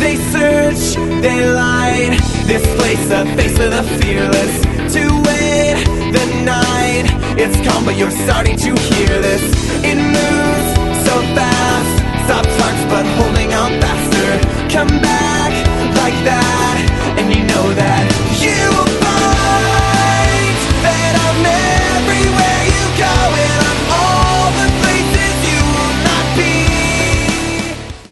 They search, they light, this place the face of the fearless. To wait the night, it's calm but you're starting to hear this. It moves